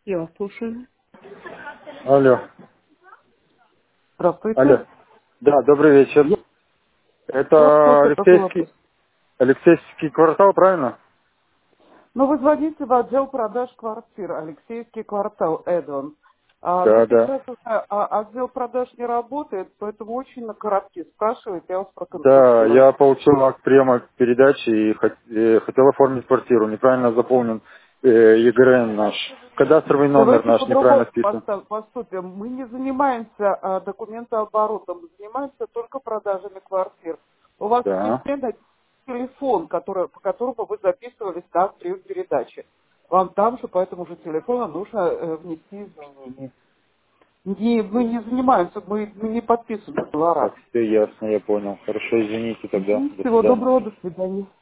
Я вас слушаю. Алло. Здравствуйте. Алло. Да, добрый вечер. Я вас Это слушаю. Какой вопрос? Алексеевский квартал, правильно? Ну, вы звоните в отдел продаж квартир. Алексеевский квартал, Эдван. Но Да, да. сейчас уже отдел продаж не работает, поэтому очень на коротке спрашивает, я вас Да, проконсультирую. я получил акт приема передачи и хотел оформить квартиру. Неправильно заполнен ЕГРН наш. Кадастровый номер Давайте наш неправильно по-другому вписан. поступим. Мы не занимаемся документооборотом, мы занимаемся только продажами квартир. У вас в Да. письме найдется телефон, по которому вы записывались на прием передачи. Вам там же по этому же телефону нужно внести изменения. Мы не занимаемся, мы не подписываем договора. Так, все ясно, я понял. Хорошо, извините тогда. До Всего свидания. доброго, до свидания.